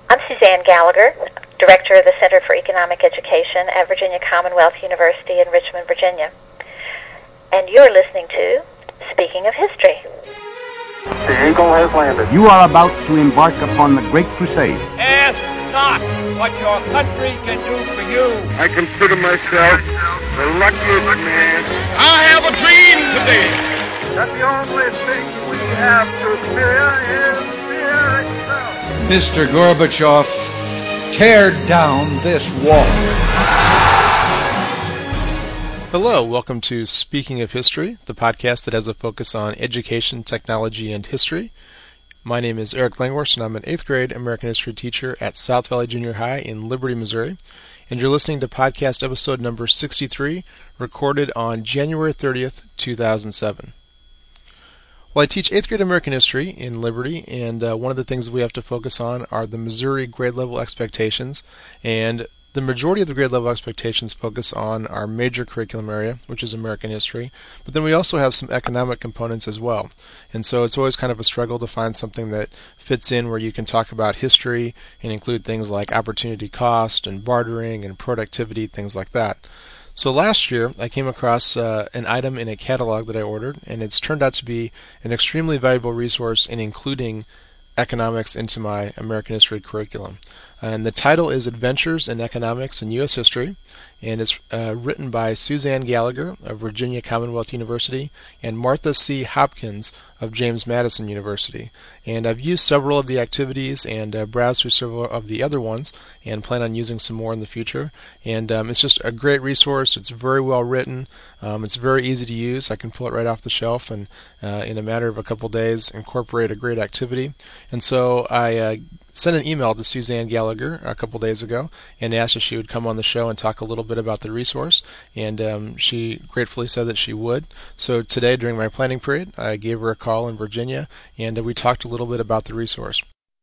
I'm Suzanne Gallagher, Director of the Center for Economic Education at Virginia Commonwealth University in Richmond, Virginia. And you're listening to Speaking of History. The Eagle has landed. You are about to embark upon the Great Crusade. Ask not what your country can do for you. I consider myself the luckiest man. I have a dream today. That the only thing we have to fear is fear itself. Mr. Gorbachev, tear down this wall. Hello, welcome to Speaking of History, the podcast that has a focus on education, technology, and history. My name is Eric Langhorst, and I'm an 8th grade American history teacher at South Valley Junior High in Liberty, Missouri. And you're listening to podcast episode number 63, recorded on January 30th, 2007. Well, I teach 8th grade American history in Liberty, and one of the things we have to focus on are the Missouri grade level expectations, and the majority of the grade level expectations focus on our major curriculum area, which is American history, but then we also have some economic components as well. And so it's always kind of a struggle to find something that fits in where you can talk about history and include things like opportunity cost and bartering and productivity, things like that. So last year, I came across an item in a catalog that I ordered, and it's turned out to be an extremely valuable resource in including economics into my American history curriculum. And the title is Adventures in Economics in U.S. History, and it's written by Suzanne Gallagher of Virginia Commonwealth University and Martha C. Hopkins of James Madison University. And I've used several of the activities and browsed through several of the other ones and plan on using some more in the future. And it's just a great resource. It's very well written. It's very easy to use. I can pull it right off the shelf and in a matter of a couple days incorporate a great activity. And so I sent an email to Suzanne Gallagher a couple days ago and asked if she would come on the show and talk a little bit about the resource, and she gratefully said that she would. So today, during my planning period, I gave her a call in Virginia, and we talked a little bit about the resource.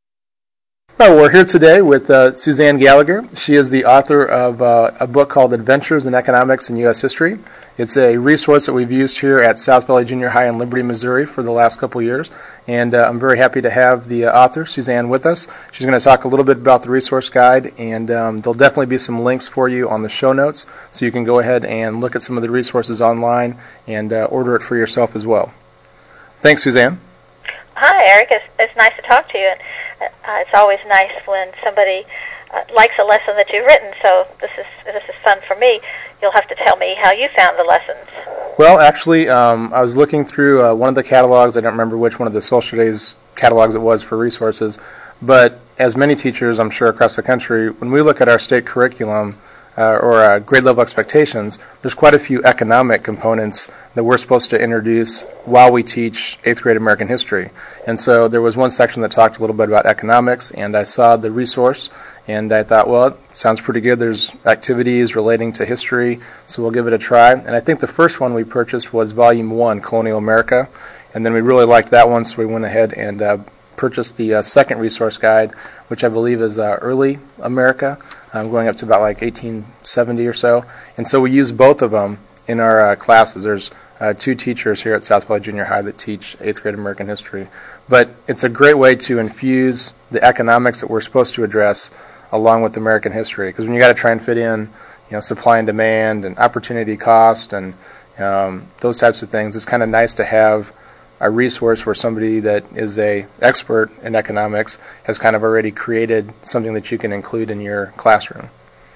Well, we're here today with Suzanne Gallagher. She is the author of a book called Adventures in Economics in U.S. History. It's a resource that we've used here at South Valley Junior High in Liberty, Missouri for the last couple years. And I'm very happy to have the author, Suzanne, with us. She's going to talk a little bit about the resource guide, and there'll definitely be some links for you on the show notes, so you can go ahead and look at some of the resources online and order it for yourself as well. Thanks, Suzanne. Hi, Eric. It's nice to talk to you. And it's always nice when somebody likes a lesson that you've written, so this is fun for me. You'll have to tell me how you found the lessons. Well, actually, I was looking through one of the catalogs. I don't remember which one of the Social Days catalogs it was for resources, but as many teachers, I'm sure, across the country, when we look at our state curriculum or grade level expectations, there's quite a few economic components that we're supposed to introduce while we teach 8th grade American history. And so there was one section that talked a little bit about economics, and I saw the resource, and I thought, well, it sounds pretty good. There's activities relating to history, so we'll give it a try. And I think the first one we purchased was Volume 1, Colonial America, and then we really liked that one, so we went ahead and purchased the second resource guide, which I believe is Early America, going up to about like 1870 or so. And so we use both of them in our classes. There's two teachers here at South Valley Junior High that teach 8th grade American history. But it's a great way to infuse the economics that we're supposed to address along with American history, because when you got to try and fit in, supply and demand and opportunity cost and those types of things, it's kind of nice to have a resource where somebody that is a expert in economics has kind of already created something that you can include in your classroom.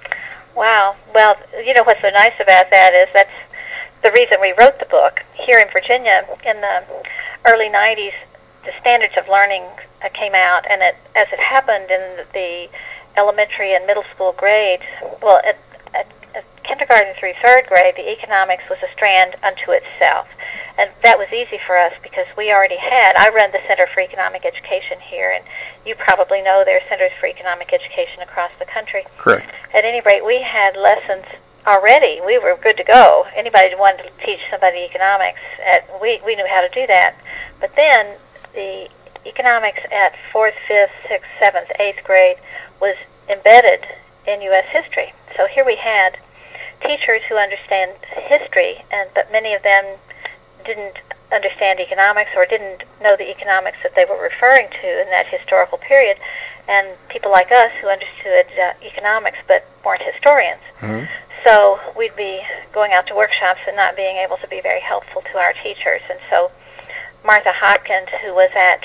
Wow. Well, what's so nice about that is that's the reason we wrote the book. Here in Virginia, in the early 90s, the Standards of Learning came out, and as it happened in the elementary and middle school grades, well, at kindergarten through 3rd grade, the economics was a strand unto itself. And that was easy for us because we already I run the Center for Economic Education here, and you probably know there are centers for economic education across the country. Correct. At any rate, we had lessons already. We were good to go. Anybody who wanted to teach somebody economics, we knew how to do that. But then the economics at 4th, 5th, 6th, 7th, 8th grade was embedded in U.S. history. So here we had teachers who understand history, but many of them didn't understand economics or didn't know the economics that they were referring to in that historical period. and people like us who understood economics but weren't historians. Mm-hmm. So we'd be going out to workshops and not being able to be very helpful to our teachers. And so Martha Hopkins, who was at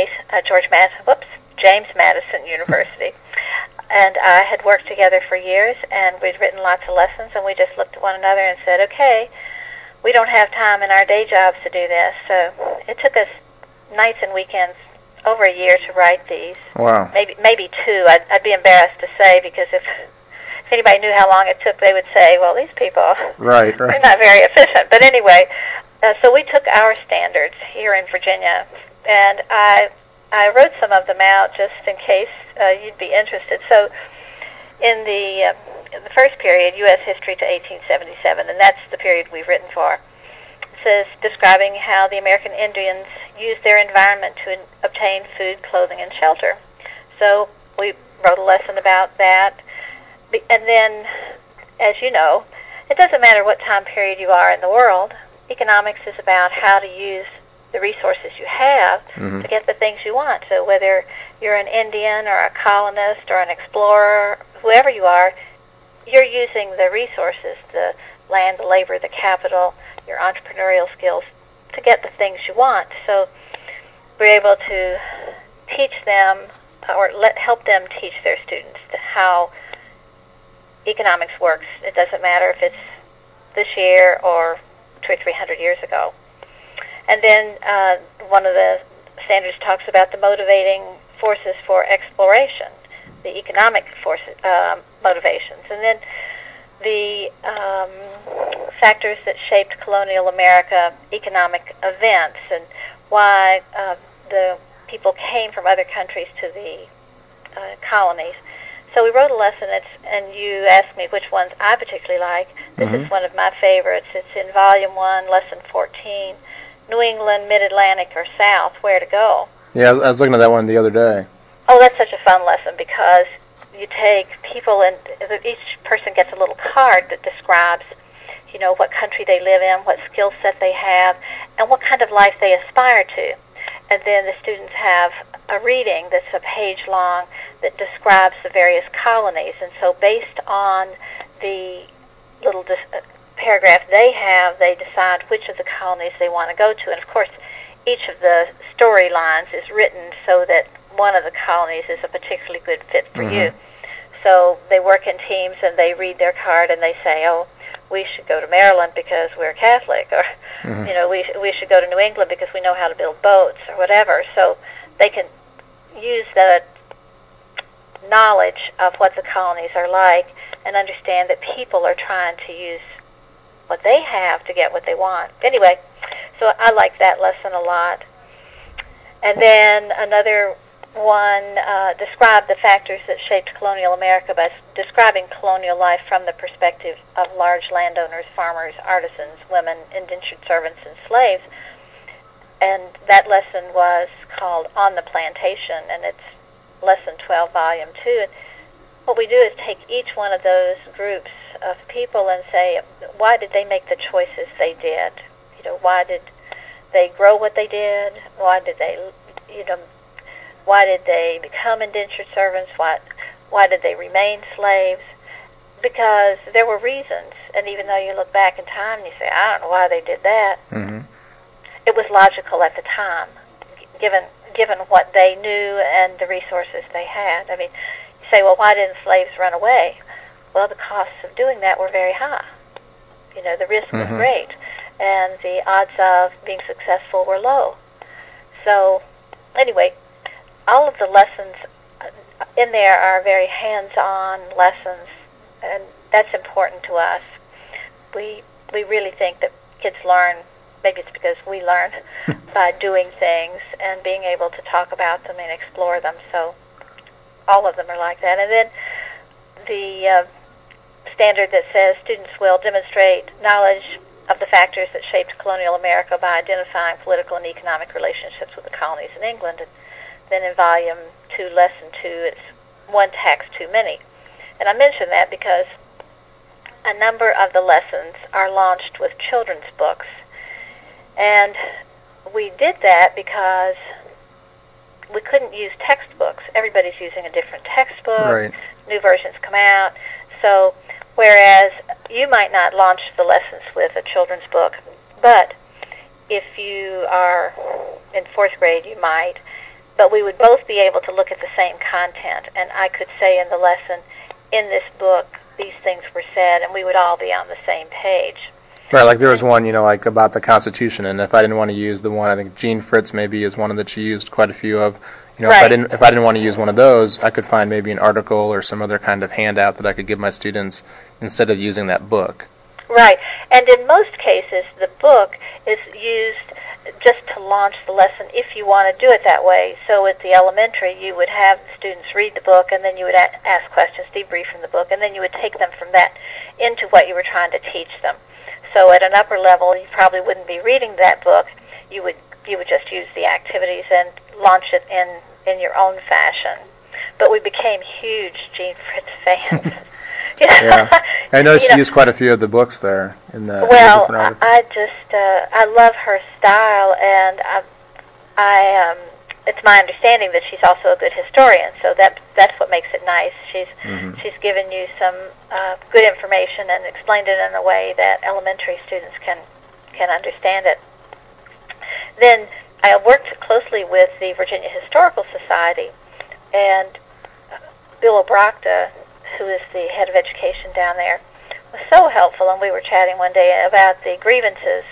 James Madison University, and I had worked together for years, and we'd written lots of lessons, and we just looked at one another and said, okay, we don't have time in our day jobs to do this. So it took us nights and weekends over a year to write these. Wow. Maybe two. I'd be embarrassed to say, because if anybody knew how long it took, they would say, well, these people right. are not very efficient. But anyway, so we took our standards here in Virginia, and I wrote some of them out just in case you'd be interested. So in the first period, U.S. history to 1877, and that's the period we've written for, it says describing how the American Indians used their environment to obtain food, clothing, and shelter. So we wrote a lesson about that. And then, as you know, it doesn't matter what time period you are in the world. Economics is about how to use the resources you have to get the things you want. So whether you're an Indian or a colonist or an explorer, whoever you are, you're using the resources, the land, the labor, the capital, your entrepreneurial skills to get the things you want. So we're able to teach them or help them teach their students how economics works. It doesn't matter if it's this year or 200 or 300 years ago. And then one of the standards talks about the motivating forces for exploration, the economic forces, motivations. And then the factors that shaped colonial America, economic events, and why the people came from other countries to the colonies. So we wrote a lesson, and you asked me which ones I particularly like. This is one of my favorites. It's in Volume 1, Lesson 14, New England, Mid-Atlantic, or South, Where to Go. Yeah, I was looking at that one the other day. Oh, that's such a fun lesson, because you take people, and each person gets a little card that describes, you know, what country they live in, what skill set they have, and what kind of life they aspire to. And then the students have a reading that's a page long that describes the various colonies. And so based on the little paragraph they have, they decide which of the colonies they want to go to. And of course, each of the storylines is written so that one of the colonies is a particularly good fit for you. So they work in teams, and they read their card, and they say, oh, we should go to Maryland because we're Catholic, or you know, we should go to New England because we know how to build boats, or whatever. So they can use the knowledge of what the colonies are like and understand that people are trying to use what they have to get what they want. Anyway, so I like that lesson a lot. And then another one described the factors that shaped colonial America by describing colonial life from the perspective of large landowners, farmers, artisans, women, indentured servants, and slaves. And that lesson was called On the Plantation, and it's Lesson 12, Volume 2. And what we do is take each one of those groups of people and say, why did they make the choices they did? You know, why did they grow what they did? Why did they, you know, why did they become indentured servants? Why did they remain slaves? Because there were reasons, and even though you look back in time and you say, I don't know why they did that, it was logical at the time, given what they knew and the resources they had. I mean, you say, well, why didn't slaves run away? Well, the costs of doing that were very high. You know, the risk was great, and the odds of being successful were low. So, anyway, all of the lessons in there are very hands-on lessons, and that's important to us. We really think that kids learn, maybe it's because we learn by doing things and being able to talk about them and explore them. So all of them are like that. And then the standard that says students will demonstrate knowledge of the factors that shaped colonial America by identifying political and economic relationships with the colonies in England. And then in Volume 2, Lesson 2, it's one tax too many. And I mention that because a number of the lessons are launched with children's books. And we did that because we couldn't use textbooks. Everybody's using a different textbook. Right. New versions come out. So whereas you might not launch the lessons with a children's book, but if you are in 4th grade, you might. But we would both be able to look at the same content, and I could say in the lesson, in this book, these things were said, and we would all be on the same page. Right, like there was one, like about the Constitution, and if I didn't want to use the one, I think Jean Fritz maybe is one that she used quite a few of. Right. If I didn't want to use one of those, I could find maybe an article or some other kind of handout that I could give my students instead of using that book. Right, and in most cases, the book is used just to launch the lesson if you want to do it that way. So at the elementary, you would have the students read the book, and then you would ask questions, debrief from the book, and then you would take them from that into what you were trying to teach them. So at an upper level, you probably wouldn't be reading that book. You would just use the activities and launch it in your own fashion. But we became huge Jean Fritz fans. Yeah, I noticed you used quite a few of the books there in the. Well, I love her style, and it's my understanding that she's also a good historian. So that's what makes it nice. She's given you some good information and explained it in a way that elementary students can understand it. Then I worked closely with the Virginia Historical Society, and Bill Obrachta, who is the head of education down there, was so helpful, and we were chatting one day about the grievances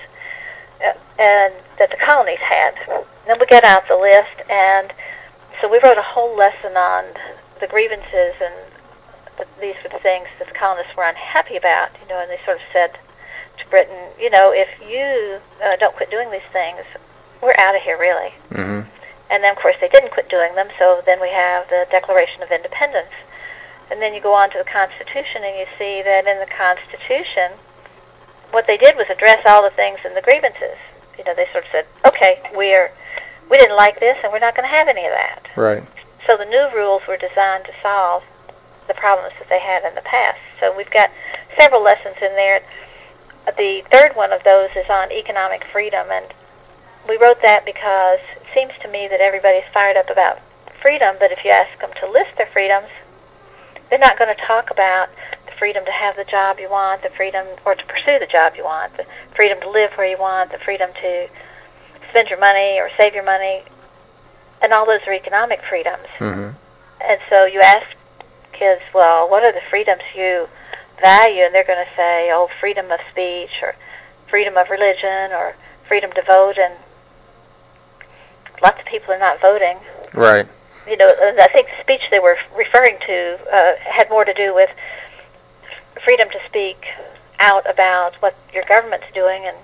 and that the colonies had. And then we got out the list, and so we wrote a whole lesson on the grievances, and these were the things that the colonists were unhappy about, and they sort of said to Britain, if you don't quit doing these things, we're out of here, really. Mm-hmm. And then, of course, they didn't quit doing them, so then we have the Declaration of Independence. And then you go on to the Constitution, and you see that in the Constitution, what they did was address all the things in the grievances. They sort of said, okay, we didn't like this, and we're not going to have any of that. Right. So the new rules were designed to solve the problems that they had in the past. So we've got several lessons in there. The third one of those is on economic freedom, and we wrote that because it seems to me that everybody's fired up about freedom, but if you ask them to list their freedoms, they're not going to talk about the freedom to have the job you want, the freedom, or to pursue the job you want, the freedom to live where you want, the freedom to spend your money or save your money, and all those are economic freedoms. Mm-hmm. And so you ask kids, well, what are the freedoms you value? And they're going to say, freedom of speech, or freedom of religion, or freedom to vote, and lots of people are not voting. Right. I think the speech they were referring to had more to do with freedom to speak out about what your government's doing, and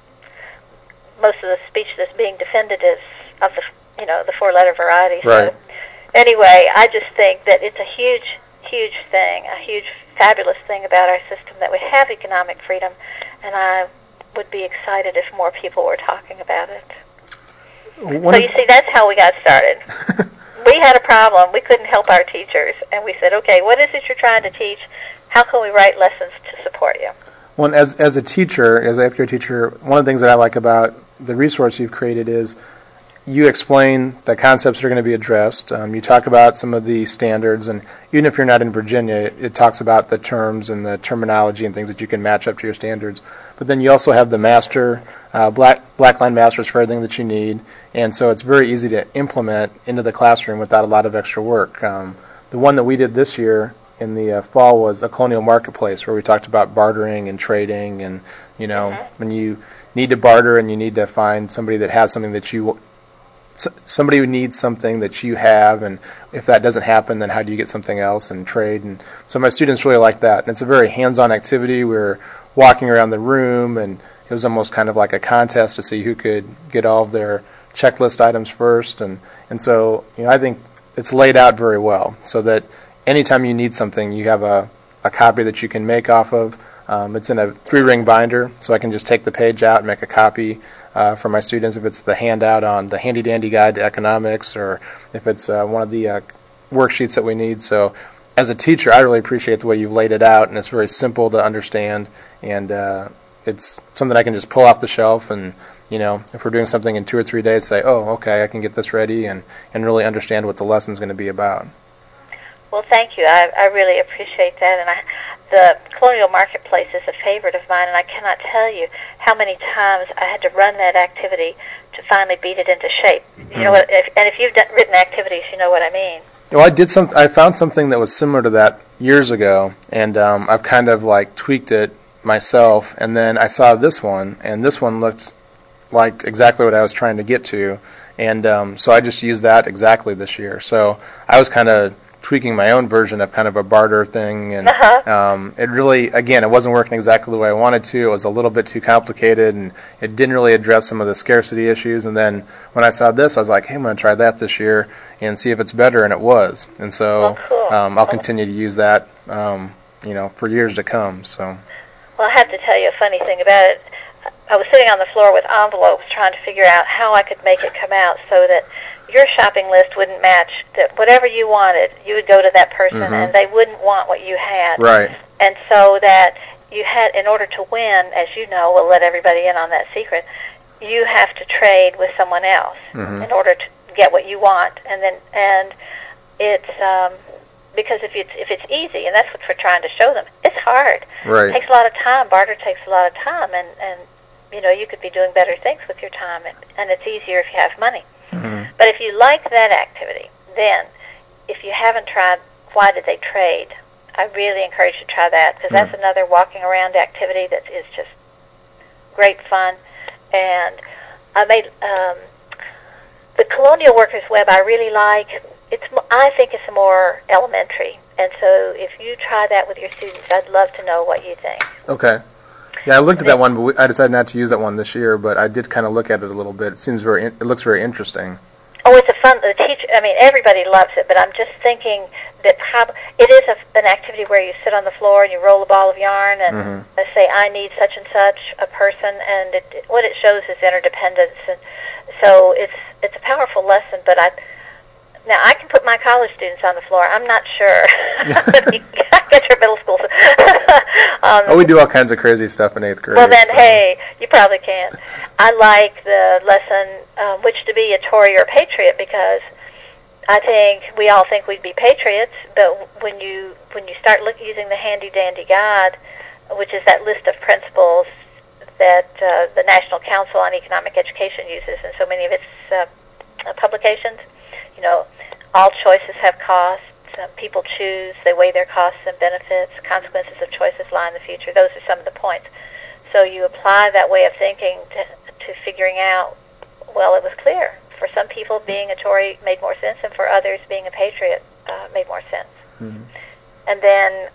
most of the speech that's being defended is of the 4-letter variety. Right. So anyway, I just think that it's a huge, huge thing, a huge, fabulous thing about our system that we have economic freedom, and I would be excited if more people were talking about it. So you see, that's how we got started. We had a problem. We couldn't help our teachers, and we said, okay, what is it you're trying to teach? How can we write lessons to support you? Well, as a teacher, as an 8th grade teacher, one of the things that I like about the resource you've created is you explain the concepts that are going to be addressed. You talk about some of the standards, and even if you're not in Virginia, it talks about the terms and the terminology and things that you can match up to your standards. But then you also have the master, black line masters for everything that you need, and so it's very easy to implement into the classroom without a lot of extra work. The one that we did this year in the fall was a colonial marketplace, where we talked about bartering and trading, and when you need to barter and you need to find somebody that has something that somebody who needs something that you have, and if that doesn't happen, then how do you get something else and trade? And so my students really like that, and it's a very hands-on activity. We're walking around the room, and it was almost kind of like a contest to see who could get all of their checklist items first, and so I think it's laid out very well so that anytime you need something, you have a copy that you can make off of. It's in a 3-ring binder, so I can just take the page out and make a copy for my students if it's the handout on the Handy Dandy Guide to Economics, or if it's one of the worksheets that we need. So as a teacher, I really appreciate the way you've laid it out, and it's very simple to understand, and it's something I can just pull off the shelf and if we're doing something in 2 or 3 days, say, oh, okay, I can get this ready and really understand what the lesson's going to be about. Well, thank you. I really appreciate that, and the Colonial Marketplace is a favorite of mine, and I cannot tell you how many times I had to run that activity to finally beat it into shape. You know what? If you've written activities, you know what I mean. Well, I found something that was similar to that years ago, and I've kind of tweaked it myself, and then I saw this one, and this one looked like exactly what I was trying to get to, and so I just used that exactly this year. So I was kind of tweaking my own version of kind of a barter thing, and it really, again, it wasn't working exactly the way I wanted to. It was a little bit too complicated, and it didn't really address some of the scarcity issues. And then when I saw this, I was like, hey, I'm going to try that this year and see if it's better, and it was. And so I'll continue to use that, for years to come. So. Well, I have to tell you a funny thing about it. I was sitting on the floor with envelopes trying to figure out how I could make it come out so that your shopping list wouldn't match, that whatever you wanted, you would go to that person, and they wouldn't want what you had. Right. And so that you had, in order to win, as you know, we'll let everybody in on that secret, you have to trade with someone else in order to get what you want. And it's because if it's easy, and that's what we're trying to show them, it's hard. Right. It takes a lot of time. Barter takes a lot of time, and you could be doing better things with your time, and it's easier if you have money. But if you like that activity, then if you haven't tried Why Did They Trade, I really encourage you to try that, because that's another walking around activity that is just great fun. And I made the Colonial Workers Web. I really like. I think it's more elementary, and so if you try that with your students, I'd love to know what you think. Okay. Yeah, I looked at that one, but I decided not to use that one this year. But I did kind of look at it a little bit. It looks very interesting. Oh, it's a fun. The teacher. I mean, everybody loves it. But I'm just thinking that it is an activity where you sit on the floor and you roll a ball of yarn and say, "I need such and such a person," and what it shows is interdependence. And so it's a powerful lesson. But now I can put my college students on the floor. I'm not sure. Get your middle school. We do all kinds of crazy stuff in 8th grade. Well, then, hey, you probably can. I like the lesson, which to be a Tory or patriot, because I think we all think we'd be patriots, but when you start using the handy-dandy guide, which is that list of principles that the National Council on Economic Education uses in so many of its publications, all choices have costs. People choose, they weigh their costs and benefits, consequences of choices lie in the future. Those are some of the points. So you apply that way of thinking to figuring out, well, it was clear. For some people, being a Tory made more sense, and for others, being a patriot made more sense. And then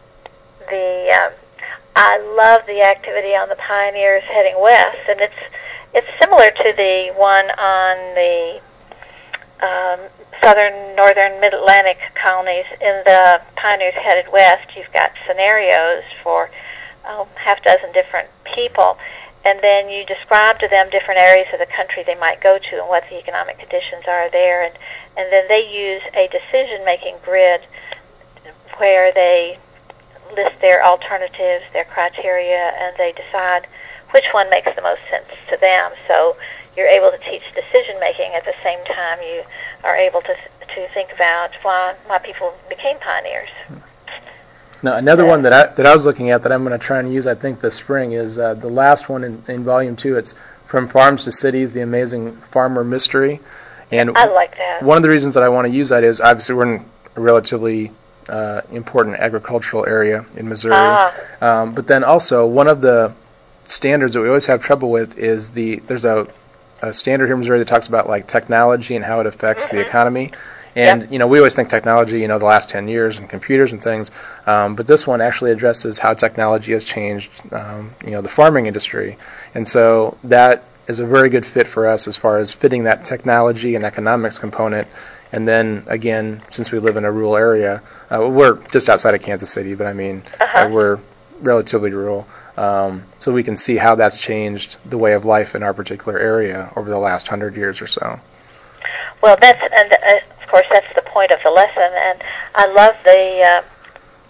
I love the activity on the pioneers heading west, and it's similar to the one on the southern, northern, mid-Atlantic colonies. In the pioneers headed west, you've got scenarios for half a dozen different people, and then you describe to them different areas of the country they might go to and what the economic conditions are there, and then they use a decision-making grid where they list their alternatives, their criteria, and they decide which one makes the most sense to them. So you're able to teach decision-making at the same time you are able to think about why my people became pioneers. Now, another one that I was looking at that I'm going to try and use, I think, this spring is the last one in Volume 2. It's From Farms to Cities, The Amazing Farmer Mystery. And I like that. One of the reasons that I want to use that is, obviously, we're in a relatively important agricultural area in Missouri. But then also, one of the standards that we always have trouble with is there's a standard here in Missouri that talks about technology and how it affects the economy. And, we always think technology, the last 10 years and computers and things. But this one actually addresses how technology has changed, the farming industry. And so that is a very good fit for us as far as fitting that technology and economics component. And then, again, since we live in a rural area, we're just outside of Kansas City, but we're relatively rural. So we can see how that's changed the way of life in our particular area over the last 100 years or so. Well, of course, that's the point of the lesson, and I love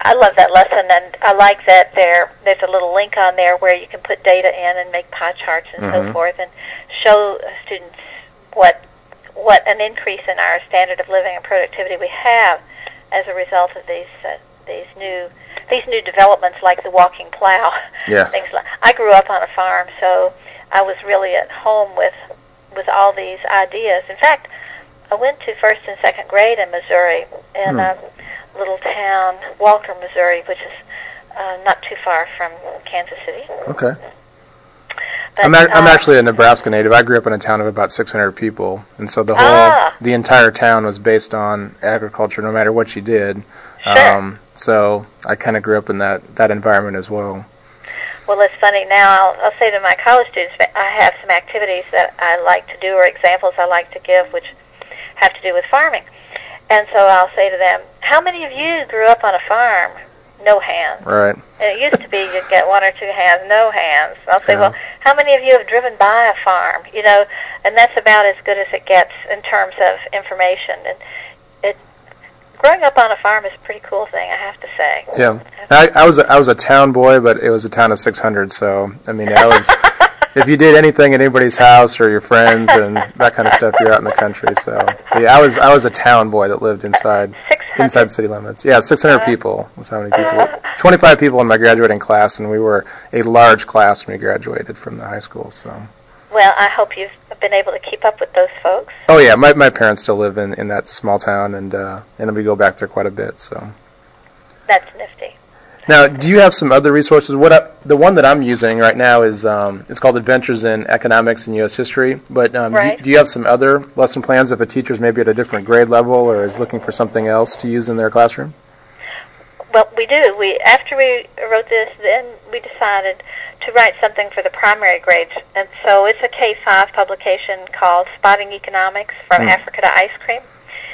I love that lesson, and I like that there's a little link on there where you can put data in and make pie charts and so forth, and show students what an increase in our standard of living and productivity we have as a result of these new developments, like the walking plow. Yeah. Things like, I grew up on a farm, so I was really at home with all these ideas. In fact, I went to first and second grade in Missouri, in a little town, Walker, Missouri, which is not too far from Kansas City. Okay. But, I'm actually a Nebraska native. I grew up in a town of about 600 people, and so the entire town was based on agriculture, no matter what you did. Sure. So I kind of grew up in that environment as well. Well, it's funny now. I'll say to my college students, I have some activities that I like to do or examples I like to give, which have to do with farming. And so I'll say to them, how many of you grew up on a farm? No hands. Right. And it used to be you'd get one or two hands, no hands. I'll say, well, how many of you have driven by a farm? You know, and that's about as good as it gets in terms of information. And growing up on a farm is a pretty cool thing, I have to say. Yeah. I was a town boy, but it was a town of 600, so, I mean, I was... If you did anything at anybody's house or your friends and that kind of stuff, you're out in the country. So, yeah, I was a town boy that lived inside city limits. Yeah, 600 people was how many people. 25 people in my graduating class, and we were a large class when we graduated from the high school. So. Well, I hope you've been able to keep up with those folks. Oh yeah, my parents still live in that small town, and we go back there quite a bit. So. That's nifty. Now, do you have some other resources? The one that I'm using right now is it's called Adventures in Economics and U.S. History. But right. do you have some other lesson plans if a teacher's maybe at a different grade level or is looking for something else to use in their classroom? Well, we do. After we wrote this, then we decided to write something for the primary grades. And so it's a K-5 publication called Spotting Economics from Africa to Ice Cream.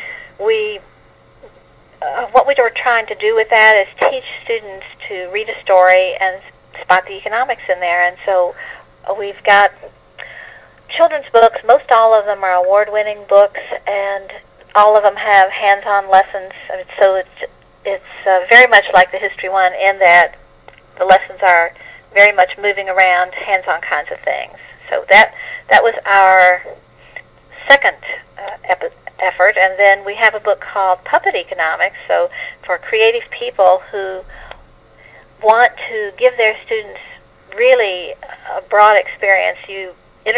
What we were trying to do with that is teach students to read a story and spot the economics in there. And so we've got children's books. Most all of them are award-winning books, and all of them have hands-on lessons. I mean, so it's very much like the History one in that the lessons are very much moving around, hands-on kinds of things. So that was our second effort, and then we have a book called Puppet Economics, so for creative people who want to give their students really a broad experience. You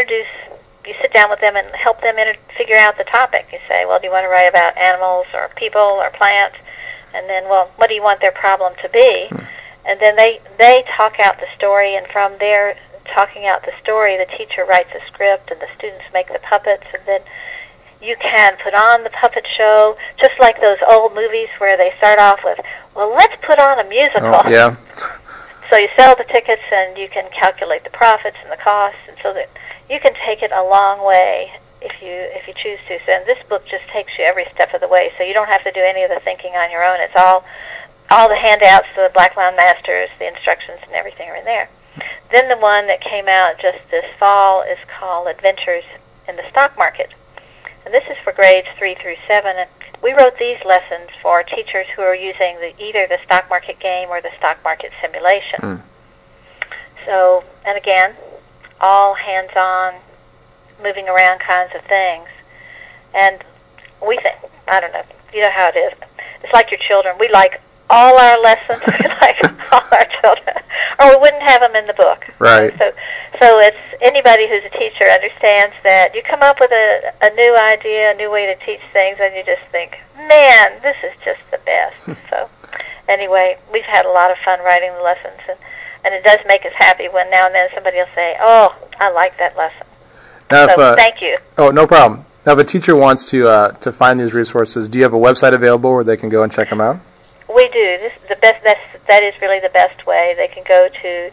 sit down with them and help them figure out the topic. You say, well, do you want to write about animals or people or plants? And then, well, what do you want their problem to be? And then they talk out the story, and from their talking out the story, the teacher writes a script, and the students make the puppets, and then you can put on the puppet show, just like those old movies where they start off with, well, let's put on a musical. Oh, yeah. So you sell the tickets, and you can calculate the profits and the costs, and so that you can take it a long way if you choose to. So, and this book just takes you every step of the way, so you don't have to do any of the thinking on your own. It's all the handouts, the Blackbound Masters, the instructions, and everything are in there. Then the one that came out just this fall is called Adventures in the Stock Market. And this is for grades 3 through 7. And we wrote these lessons for teachers who are using either the stock market game or the stock market simulation. So, and again, all hands-on, moving around kinds of things. And we think, I don't know, you know how it is. It's like your children. We like all our lessons. We like all our children. Or we wouldn't have them in the book. Right. So it's anybody who's a teacher understands that you come up with a new idea, a new way to teach things, and you just think, man, this is just the best. So anyway, we've had a lot of fun writing the lessons, and it does make us happy when now and then somebody will say, oh, I like that lesson. Now so thank you. Oh, no problem. Now, if a teacher wants to find these resources, do you have a website available where they can go and check them out? We do. That is really the best way. They can go to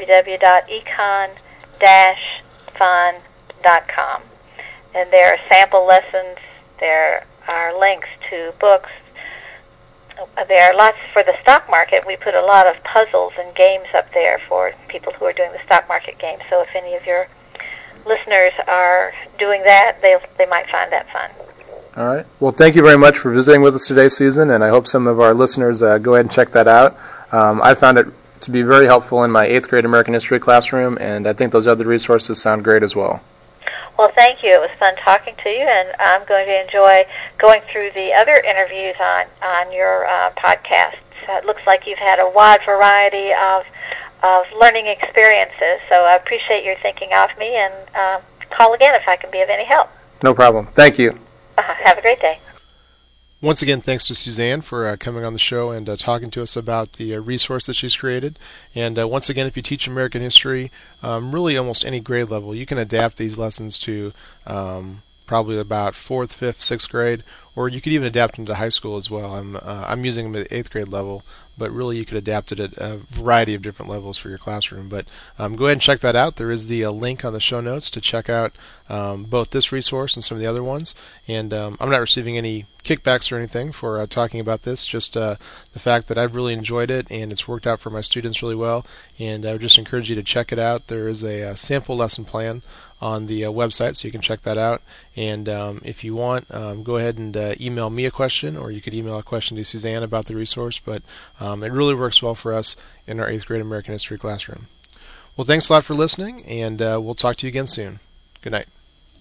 www.econ-fun.com. And there are sample lessons. There are links to books. There are lots for the stock market. We put a lot of puzzles and games up there for people who are doing the stock market game. So if any of your listeners are doing that, they might find that fun. All right. Well, thank you very much for visiting with us today, Susan, and I hope some of our listeners go ahead and check that out. I found it to be very helpful in my 8th grade American history classroom, and I think those other resources sound great as well. Well, thank you. It was fun talking to you, and I'm going to enjoy going through the other interviews on your podcast. It looks like you've had a wide variety of learning experiences, so I appreciate your thinking of me, and call again if I can be of any help. No problem. Thank you. Have a great day. Once again, thanks to Suzanne for coming on the show and talking to us about the resource that she's created. And once again, if you teach American history, really almost any grade level, you can adapt these lessons to probably about 4th, 5th, 6th grade, or you could even adapt them to high school as well. I'm using them at the 8th grade level, but really you could adapt it at a variety of different levels for your classroom. But go ahead and check that out. There is the link on the show notes to check out both this resource and some of the other ones. And I'm not receiving any kickbacks or anything for talking about this, just the fact that I've really enjoyed it and it's worked out for my students really well. And I would just encourage you to check it out. There is a sample lesson plan on the website, so you can check that out. And if you want, go ahead and email me a question, or you could email a question to Suzanne about the resource. But it really works well for us in our 8th grade American history classroom. Well, thanks a lot for listening, and we'll talk to you again soon. Good night.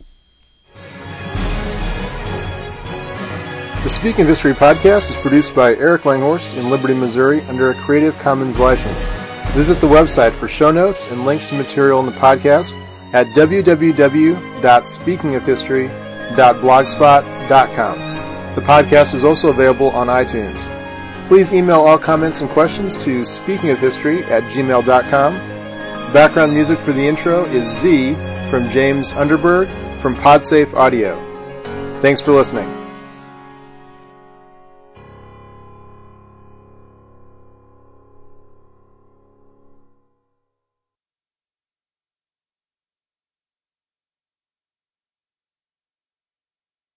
The Speaking of History podcast is produced by Eric Langhorst in Liberty, Missouri under a Creative Commons license. Visit the website for show notes and links to material in the podcast at www.speakingofhistory.blogspot.com. The podcast is also available on iTunes. Please email all comments and questions to speakingofhistory@gmail.com. Background music for the intro is Z from James Underberg from Podsafe Audio. Thanks for listening.